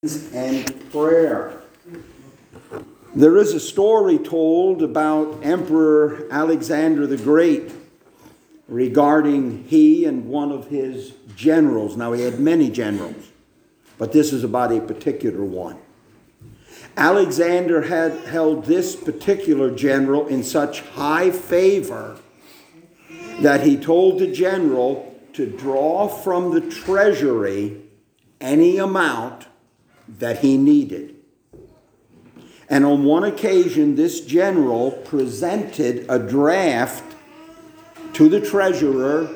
and prayer. There is a story told about Emperor Alexander the Great regarding he and one of his generals. Now, he had many generals, but this is about a particular one. Alexander had held this particular general in such high favor that he told the general to draw from the treasury any amount that he needed. And on one occasion, this general presented a draft to the treasurer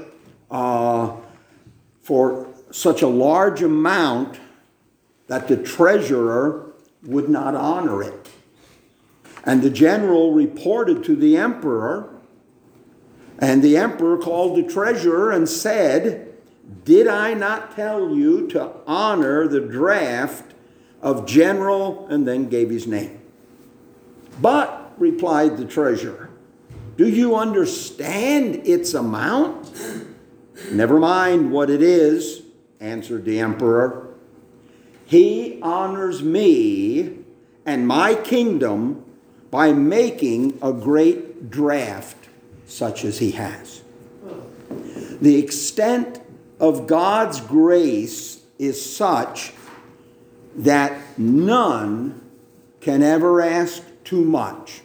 for such a large amount that the treasurer would not honor it. And the general reported to the emperor, and the emperor called the treasurer and said, "Did I not tell you to honor the draft of general," and then gave his name. "But," replied the treasurer, "do you understand its amount?" "Never mind what it is," answered the emperor. "He honors me and my kingdom by making a great draft such as he has." The extent of God's grace is such that none can ever ask too much,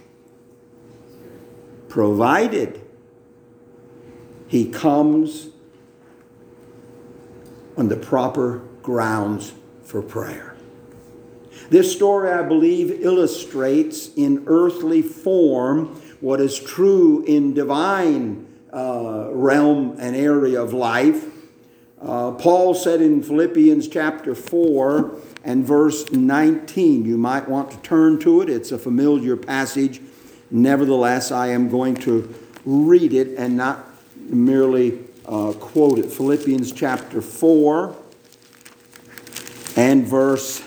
provided he comes on the proper grounds for prayer. This story, I believe, illustrates in earthly form what is true in divine realm and area of life. Paul said in Philippians chapter 4 and verse 19, you might want to turn to it. It's a familiar passage. Nevertheless, I am going to read it and not merely quote it. Philippians chapter 4 and verse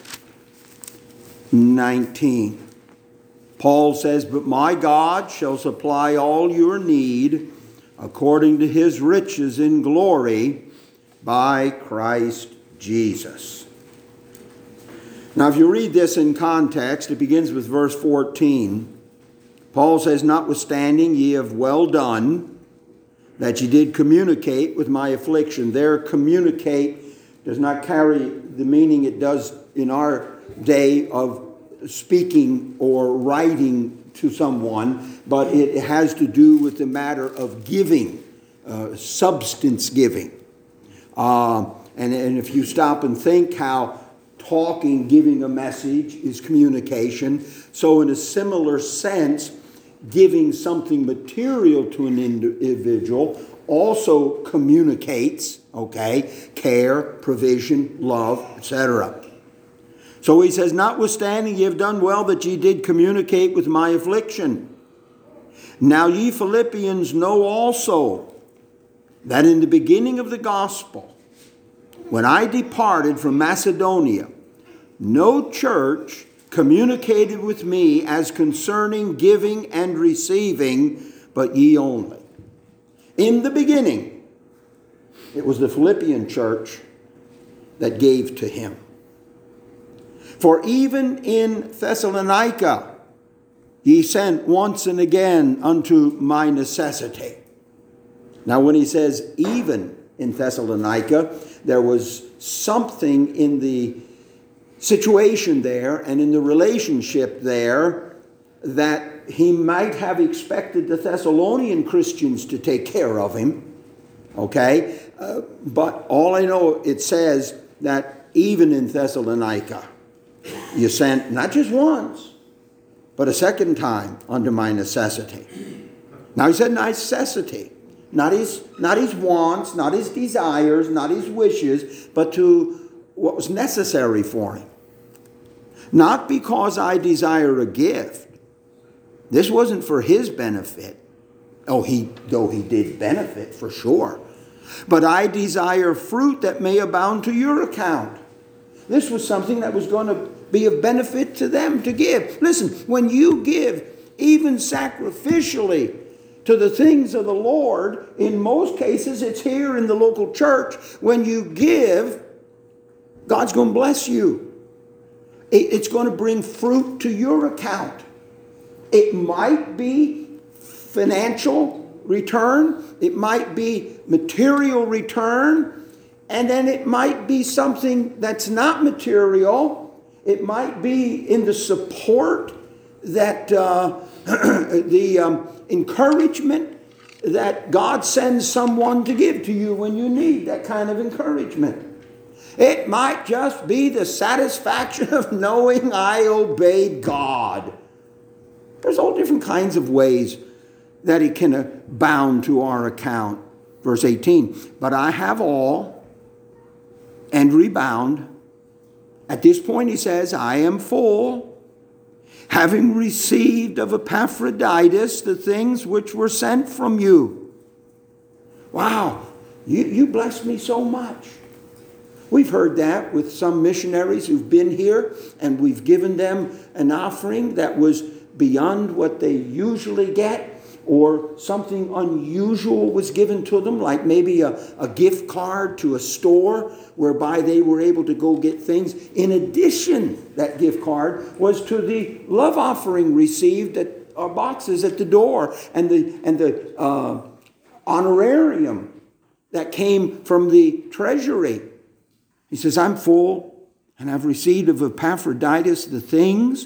19. Paul says, "But my God shall supply all your need according to his riches in glory by Christ Jesus." Now, if you read this in context, it begins with verse 14. Paul says, "Notwithstanding ye have well done, that ye did communicate with my affliction." There, communicate does not carry the meaning it does in our day of speaking or writing to someone, but it has to do with the matter of giving, substance giving. And if you stop and think how talking, giving a message is communication, so in a similar sense, giving something material to an individual also communicates, okay, care, provision, love, etc. So he says, "Notwithstanding ye have done well that ye did communicate with my affliction. Now ye Philippians know also that in the beginning of the gospel, when I departed from Macedonia, no church communicated with me as concerning giving and receiving, but ye only." In the beginning, it was the Philippian church that gave to him. "For even in Thessalonica ye sent once and again unto my necessity." Now, when he says even in Thessalonica, there was something in the situation there and in the relationship there that he might have expected the Thessalonian Christians to take care of him. Okay? But all I know, it says that even in Thessalonica, you sent not just once, but a second time unto my necessity. Now he said necessity. Not his wants, not his desires, not his wishes, but to what was necessary for him. Not because I desire a gift. This wasn't for his benefit. Though he did benefit for sure. "But I desire fruit that may abound to your account." This was something that was going to be of benefit to them to give. Listen, when you give, even sacrificially, to the things of the Lord, in most cases it's here in the local church, when you give, God's going to bless you. It's going to bring fruit to your account. It might be financial return. It might be material return. And then it might be something that's not material. It might be in the support that the encouragement that God sends someone to give to you when you need that kind of encouragement. It might just be the satisfaction of knowing I obeyed God. There's all different kinds of ways that it can abound to our account. Verse 18, but I have all and rebound. At this point he says, I am full, having received of Epaphroditus the things which were sent from you. Wow, you blessed me so much. We've heard that with some missionaries who've been here, and we've given them an offering that was beyond what they usually get, or something unusual was given to them, like maybe a gift card to a store whereby they were able to go get things. In addition, that gift card was to the love offering received at our boxes at the door, and the honorarium that came from the treasury. He says, I'm full, and I've received of Epaphroditus the things.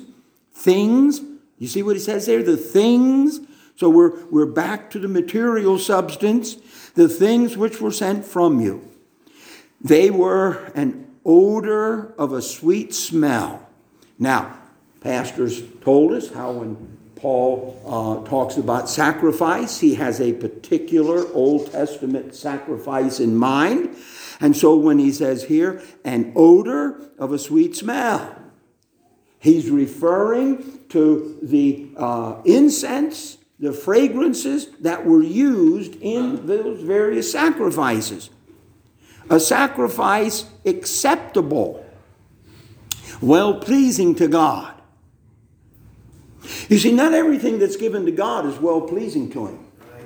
You see what he says there? The things. So we're back to the material substance. The things which were sent from you. They were an odor of a sweet smell. Now, pastors told us how when Paul talks about sacrifice, he has a particular Old Testament sacrifice in mind. And so when he says here, an odor of a sweet smell, he's referring to the incense, the fragrances that were used in those various sacrifices. A sacrifice acceptable, well-pleasing to God. You see, not everything that's given to God is well-pleasing to him.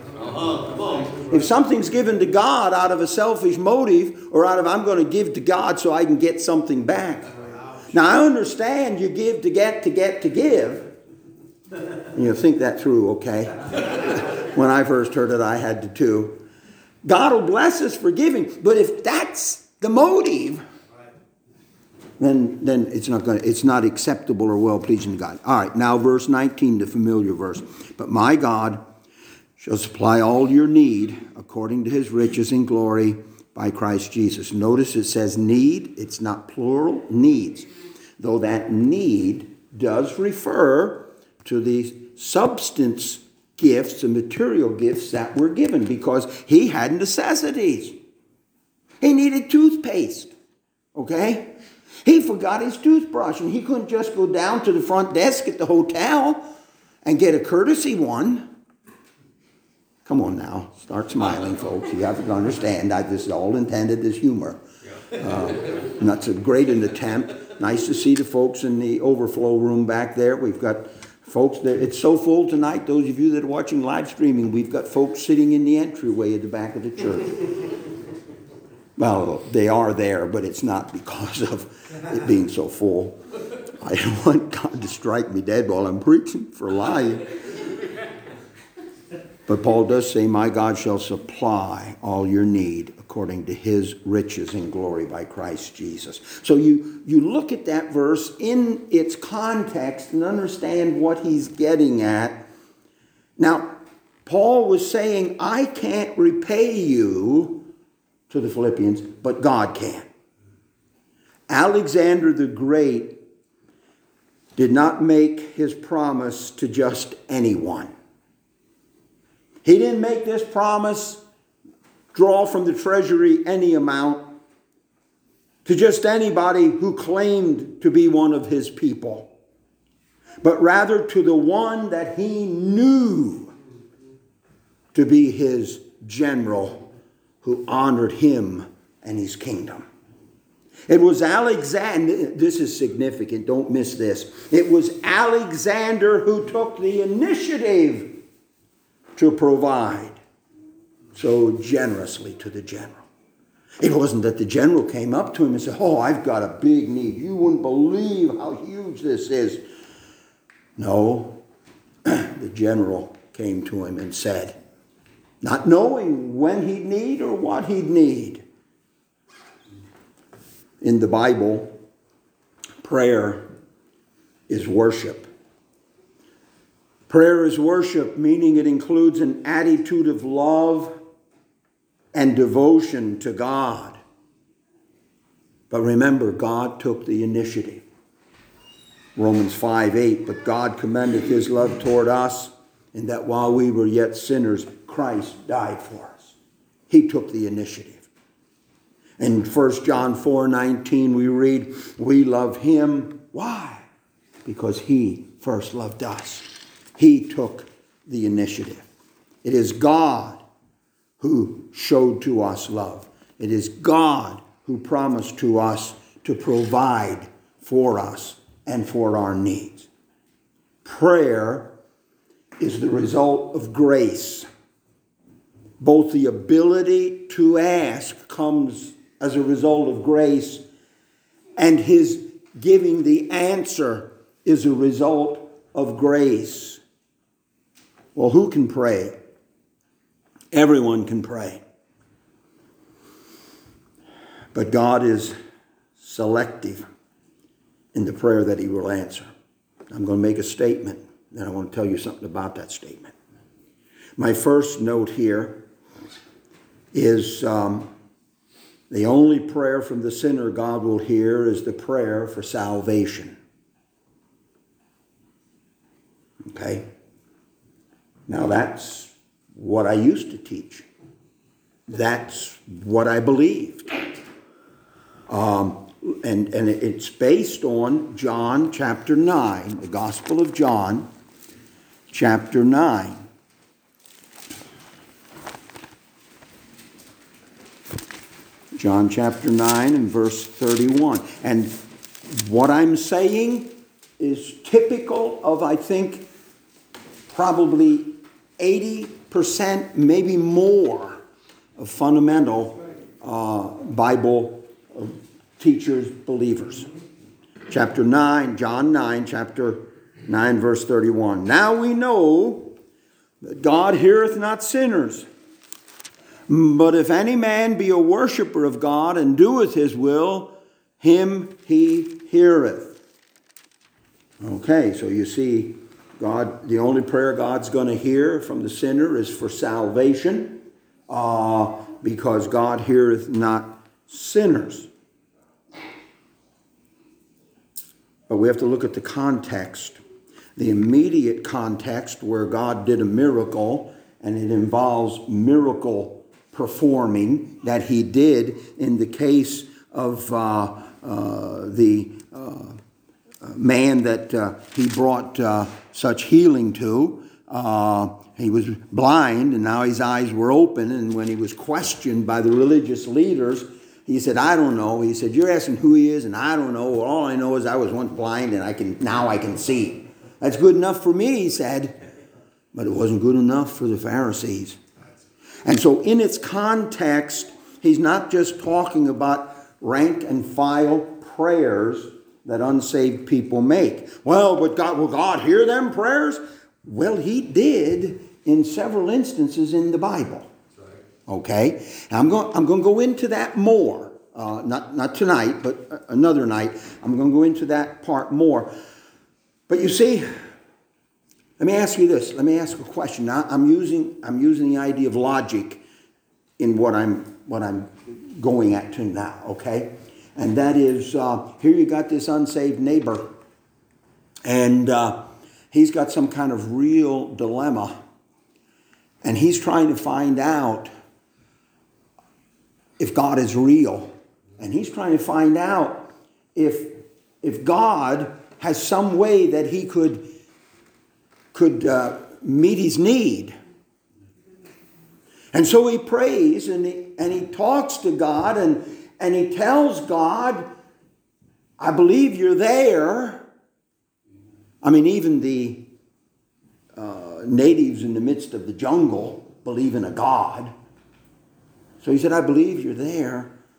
If something's given to God out of a selfish motive, or out of I'm going to give to God so I can get something back. Now I understand you give to get to give. You think that through, okay? When I first heard it, I had to too. God will bless us for giving, but if that's the motive, then it's not acceptable or well pleasing to God. All right, now verse 19, the familiar verse. But my God shall supply all your need according to his riches in glory by Christ Jesus. Notice it says need. It's not plural, needs. Though that need does refer to the substance gifts, the material gifts that were given, because he had necessities. He needed toothpaste, okay? He forgot his toothbrush, and he couldn't just go down to the front desk at the hotel and get a courtesy one. Come on now, start smiling, folks. You have to understand, this is all intended as humor. And that's a great an attempt. Nice to see the folks in the overflow room back there. We've got folks there. It's so full tonight, those of you that are watching live streaming, we've got folks sitting in the entryway at the back of the church. Well, they are there, but it's not because of it being so full. I don't want God to strike me dead while I'm preaching for lying. But Paul does say, my God shall supply all your need according to his riches in glory by Christ Jesus. So you look at that verse in its context and understand what he's getting at. Now, Paul was saying, I can't repay you to the Philippians, but God can. Alexander the Great did not make his promise to just anyone. He didn't make this promise, draw from the treasury any amount, to just anybody who claimed to be one of his people, but rather to the one that he knew to be his general, who honored him and his kingdom. It was Alexander, this is significant, don't miss this. It was Alexander who took the initiative to provide so generously to the general. It wasn't that the general came up to him and said, "Oh, I've got a big need. You wouldn't believe how huge this is." No, the general came to him and said, not knowing when he'd need or what he'd need. In the Bible, prayer is worship. Prayer is worship, meaning it includes an attitude of love and devotion to God. But remember, God took the initiative. Romans 5:8, but God commendeth his love toward us, in that while we were yet sinners, Christ died for us. He took the initiative. In 1 John 4:19 we read, we love him. Why? Because he first loved us. He took the initiative. It is God who showed to us love. It is God who promised to us to provide for us and for our needs. Prayer is the result of grace. Both the ability to ask comes as a result of grace, and his giving the answer is a result of grace. Well, who can pray? Everyone can pray. But God is selective in the prayer that he will answer. I'm going to make a statement, and I want to tell you something about that statement. My first note here is the only prayer from the sinner God will hear is the prayer for salvation. Okay? Now that's what I used to teach. That's what I believed. And it's based on John chapter 9, the Gospel of John, chapter 9. John chapter 9 and verse 31. And what I'm saying is typical of, I think, probably 80%, maybe more, of fundamental Bible teachers, believers. Chapter 9, John 9, chapter 9, verse 31. Now we know that God heareth not sinners. But if any man be a worshipper of God and doeth his will, him he heareth. Okay, so you see, God, the only prayer God's going to hear from the sinner is for salvation, because God heareth not sinners. But we have to look at the context, the immediate context where God did a miracle, and it involves miracle performing that he did in the case of the man that he brought such healing to. He was blind, and now his eyes were open, and when he was questioned by the religious leaders, he said, "I don't know." He said, "You're asking who he is, and I don't know. All I know is I was once blind, and now I can see." That's good enough for me, he said, but it wasn't good enough for the Pharisees. And so in its context, he's not just talking about rank and file prayers that unsaved people make. Well, but God, will God hear them prayers? Well, he did in several instances in the Bible. Okay? And I'm going to go into that more. Not tonight, but another night. I'm going to go into that part more. But you see, let me ask you this. Let me ask a question. Now, I'm using the idea of logic in what I'm going at to now, okay? And that is, here you got this unsaved neighbor, and he's got some kind of real dilemma, and he's trying to find out if God is real, and he's trying to find out if God has some way that he could meet his need. And so he prays and he talks to God and he tells God, "I believe you're there." I mean, even the natives in the midst of the jungle believe in a God. So he said, "I believe you're there,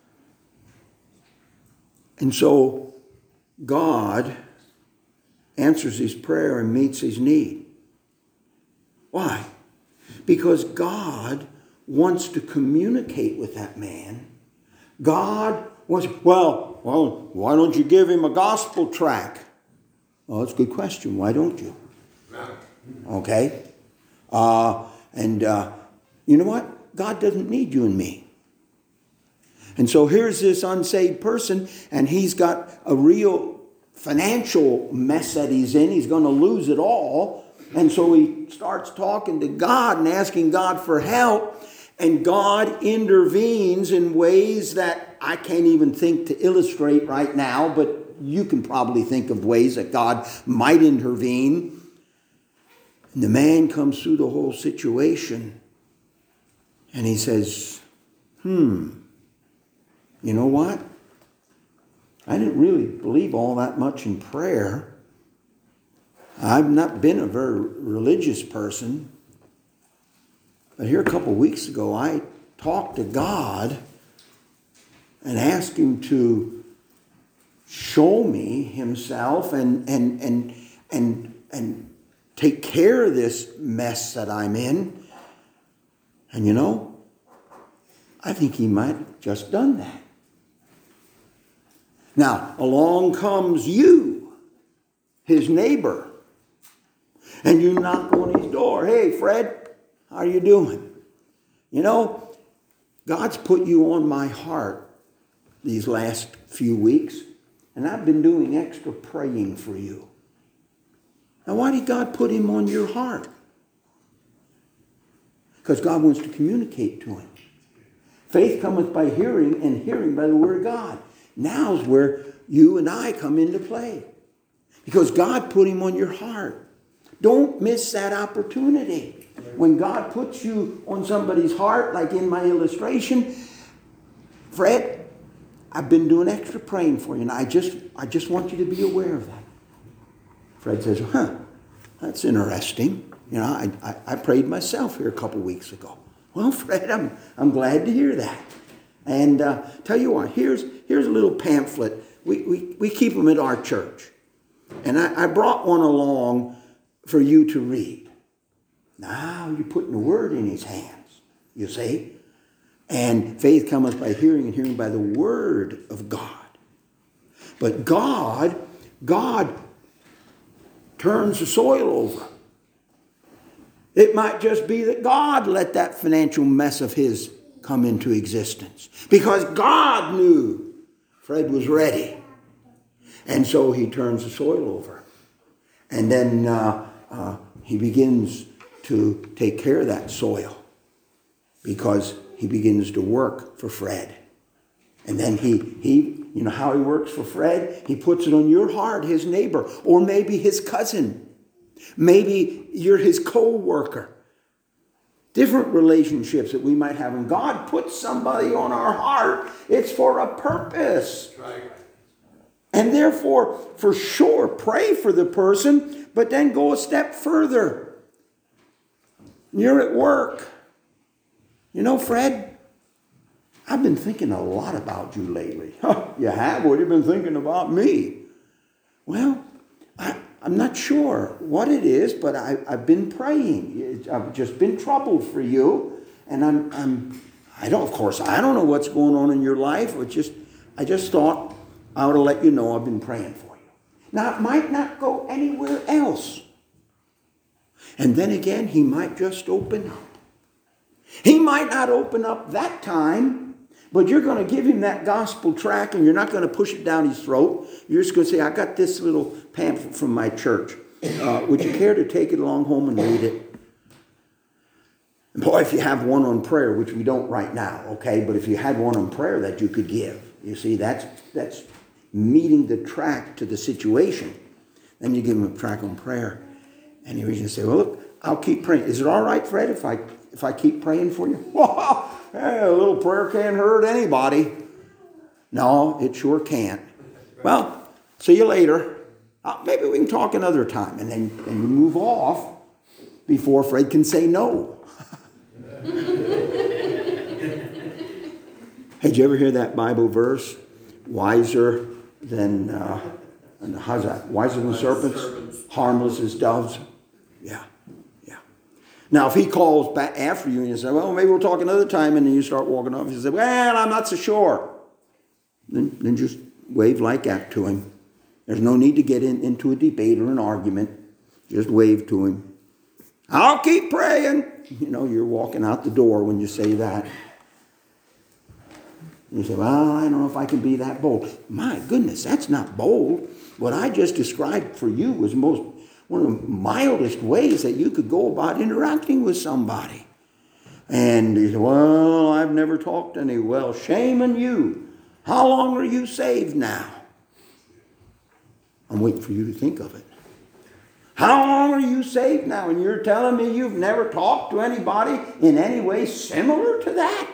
And so God answers his prayer and meets his need. Why? Because God wants to communicate with that man. God wants, well, why don't you give him a gospel tract? Well, that's a good question. Why don't you? Okay? You know what? God doesn't need you and me. And so here's this unsaved person, and he's got a real financial mess that he's in. He's going to lose it all. And so he starts talking to God and asking God for help. And God intervenes in ways that I can't even think to illustrate right now, but you can probably think of ways that God might intervene. And the man comes through the whole situation and he says, you know what? I didn't really believe all that much in prayer. I've not been a very religious person. But here a couple of weeks ago, I talked to God and asked him to show me himself and take care of this mess that I'm in. And you know, I think he might have just done that. Now, along comes you, his neighbor, and you knock on his door. Hey, Fred, how are you doing? You know, God's put you on my heart these last few weeks, and I've been doing extra praying for you. Now, why did God put him on your heart? Because God wants to communicate to him. Faith cometh by hearing, and hearing by the word of God. Now's where you and I come into play. Because God put him on your heart. Don't miss that opportunity. When God puts you on somebody's heart, like in my illustration, Fred, I've been doing extra praying for you, and I just want you to be aware of that. Fred says, that's interesting. You know, I prayed myself here a couple weeks ago. Well, Fred, I'm glad to hear that. And tell you what, here's a little pamphlet. We keep them at our church. And I brought one along for you to read. Now you're putting the word in his hands, you see. And faith cometh by hearing, and hearing by the word of God. But God turns the soil over. It might just be that God let that financial mess of his come into existence. Because God knew Fred was ready. And so he turns the soil over. And then he begins to take care of that soil. Because he begins to work for Fred. And then he you know how he works for Fred? He puts it on your heart, his neighbor, or maybe his cousin. Maybe you're his co-worker. Different relationships that we might have. When God puts somebody on our heart, it's for a purpose. Right. And therefore, for sure, pray for the person, but then go a step further. You're at work. You know, Fred, I've been thinking a lot about you lately. You have? What have you been thinking about me? Well, I'm not sure what it is, but I've been praying. I've just been troubled for you. And I don't know what's going on in your life. I just thought I ought to let you know I've been praying for you. Now, it might not go anywhere else. And then again, he might just open up. He might not open up that time, but you're going to give him that gospel tract and you're not going to push it down his throat. You're just going to say, I got this little pamphlet from my church. Would you care to take it along home and read it? And boy, if you have one on prayer, which we don't right now, okay? But if you had one on prayer that you could give, you see, that's meeting the tract to the situation. Then you give him a tract on prayer. And you're going to say, well, look, I'll keep praying. Is it all right, Fred, if I keep praying for you? Well, hey, a little prayer can't hurt anybody. No, it sure can't. Well, see you later. Maybe we can talk another time. And then you move off before Fred can say no. Hey, did you ever hear that Bible verse? Wiser and how's that? Wiser than serpents, harmless as doves. Yeah. Now, if he calls back after you and you say, well, maybe we'll talk another time, and then you start walking off, you say, well, I'm not so sure. Then just wave like that to him. There's no need to get into a debate or an argument. Just wave to him. I'll keep praying. You're walking out the door when you say that. You say, well, I don't know if I can be that bold. My goodness, that's not bold. What I just described for you was one of the mildest ways that you could go about interacting with somebody. And you say, well, I've never talked to any. Well, shame on you. How long are you saved now? I'm waiting for you to think of it. How long are you saved now? And you're telling me you've never talked to anybody in any way similar to that?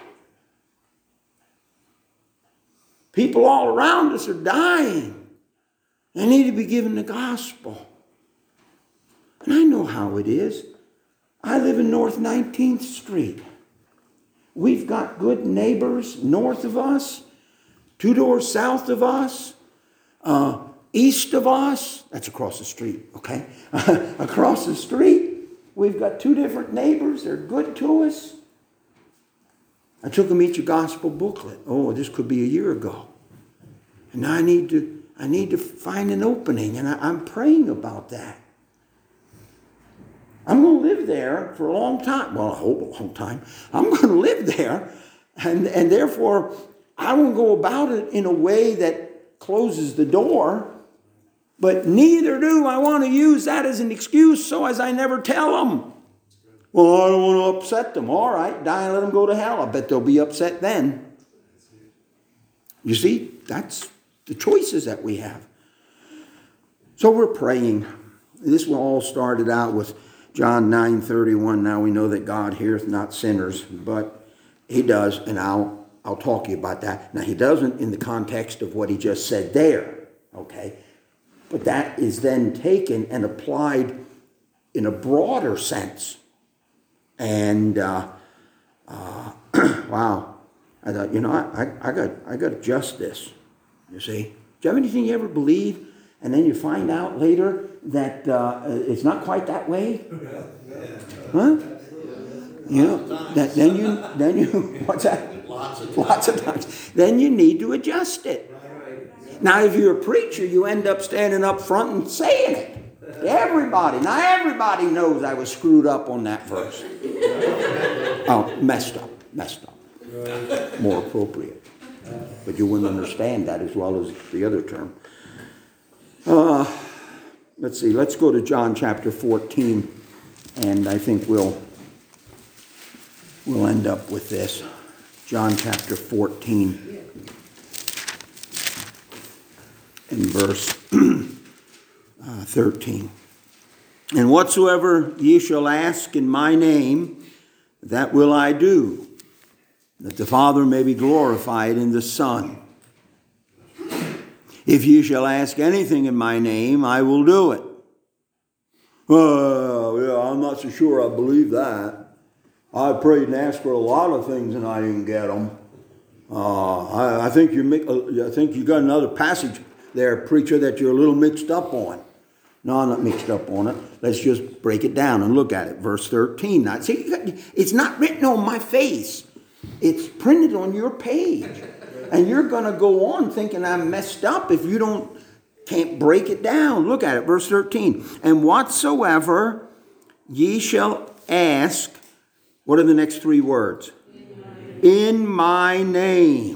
People all around us are dying. They need to be given the gospel. And I know how it is. I live in North 19th Street. We've got good neighbors north of us, 2 doors south of us, east of us. That's across the street, okay? Across the street, we've got 2 different neighbors. They're good to us. I took them each a gospel booklet. Oh, this could be a year ago. And now I need to find an opening, and I'm praying about that. I'm going to live there for a long time. Well, I hope a long time. I'm going to live there, and therefore I won't go about it in a way that closes the door. But neither do I want to use that as an excuse so as I never tell them. Well, I don't want to upset them. All right, die and let them go to hell. I bet they'll be upset then. You see, that's the choices that we have. So we're praying. This all started out with John 9:31. Now we know that God heareth not sinners, but he does, and I'll talk to you about that. Now he doesn't in the context of what he just said there, okay? But that is then taken and applied in a broader sense. And wow, I thought, I got to adjust this. You see, do you have anything you ever believe, and then you find out later that it's not quite that way? Huh? Then you what's that? Lots of times. Then you need to adjust it. Now, if you're a preacher, you end up standing up front and saying it to everybody. Now, everybody knows I was screwed up on that verse. Oh, messed up. More appropriate. But you wouldn't understand that as well as the other term. Let's see. Let's go to John chapter 14, and I think we'll end up with this. John chapter 14. In verse 13. And whatsoever ye shall ask in my name, that will I do, that the Father may be glorified in the Son. If ye shall ask anything in my name, I will do it. I'm not so sure I believe that. I prayed and asked for a lot of things and I didn't get them. I think you got another passage there, preacher, that you're a little mixed up on. No, I'm not mixed up on it. Let's just break it down and look at it. Verse 13. Now, see, it's not written on my face. It's printed on your page. And you're going to go on thinking I'm messed up if you can't break it down. Look at it, verse 13. And whatsoever ye shall ask, what are the next 3 words? In my name.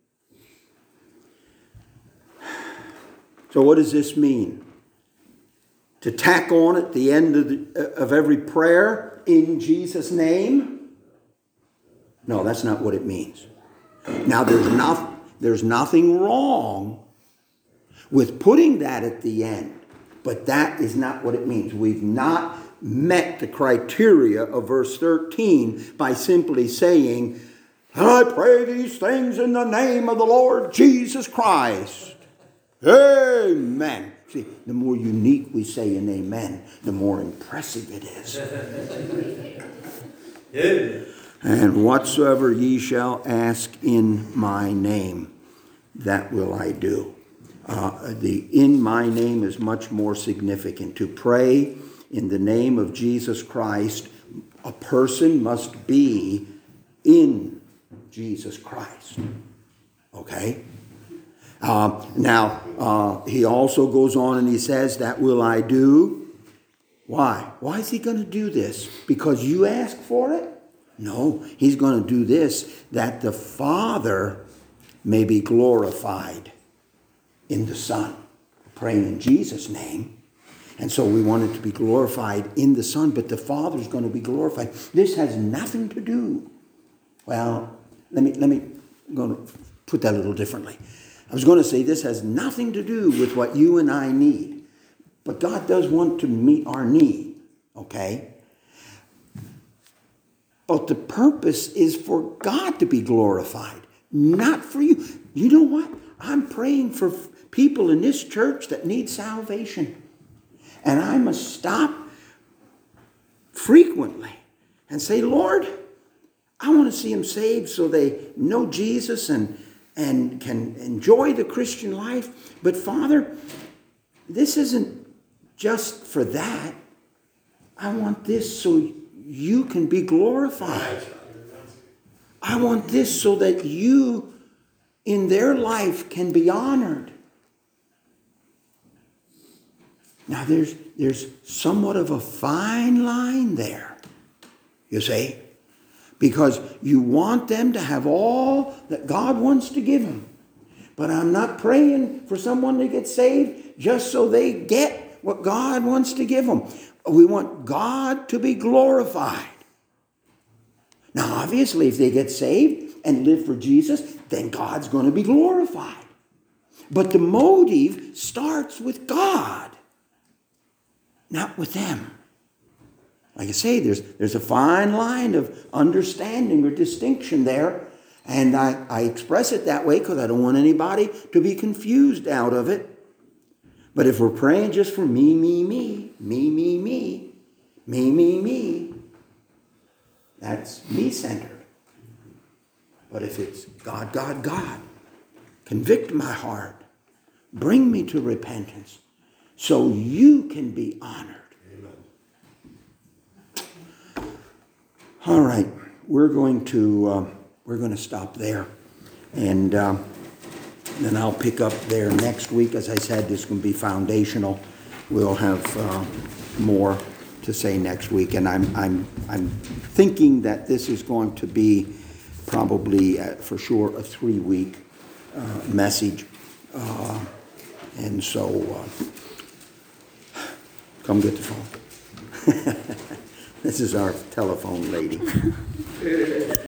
So what does this mean? To tack on at the end of every prayer, in Jesus' name? No, that's not what it means. Now, there's nothing wrong with putting that at the end, but that is not what it means. We've not met the criteria of verse 13 by simply saying, I pray these things in the name of the Lord Jesus Christ. Amen. See, the more unique we say an amen, the more impressive it is. And whatsoever ye shall ask in my name, that will I do. The in my name is much more significant. To pray in the name of Jesus Christ, a person must be in Jesus Christ. Okay? Now, he also goes on and he says, that will I do. Why? Why is he going to do this? Because you ask for it? No, he's going to do this that the Father may be glorified in the Son. Praying in Jesus' name. And so we want it to be glorified in the Son, but the Father's going to be glorified. This has nothing to do. Well, let me going to put that a little differently. I was going to say this has nothing to do with what you and I need. But God does want to meet our need. Okay? But the purpose is for God to be glorified, not for you. You know what? I'm praying for people in this church that need salvation. And I must stop frequently and say, Lord, I want to see them saved so they know Jesus and can enjoy the Christian life. But Father, this isn't just for that. I want this so you can be glorified. I want this so that you in their life can be honored. Now there's somewhat of a fine line there, you see, because you want them to have all that God wants to give them. But I'm not praying for someone to get saved just so they get what God wants to give them. We want God to be glorified. Now, obviously, if they get saved and live for Jesus, then God's going to be glorified. But the motive starts with God, not with them. Like I say, there's a fine line of understanding or distinction there. And I express it that way because I don't want anybody to be confused out of it. But if we're praying just for me, that's me-centered. But if it's God, convict my heart, bring me to repentance, so you can be honored. Amen. All right, we're going to stop there, and then I'll pick up there next week. As I said, this is going to be foundational. We'll have more to say next week, and I'm thinking that this is going to be probably for sure a 3-week message, and so come get the phone. This is our telephone lady.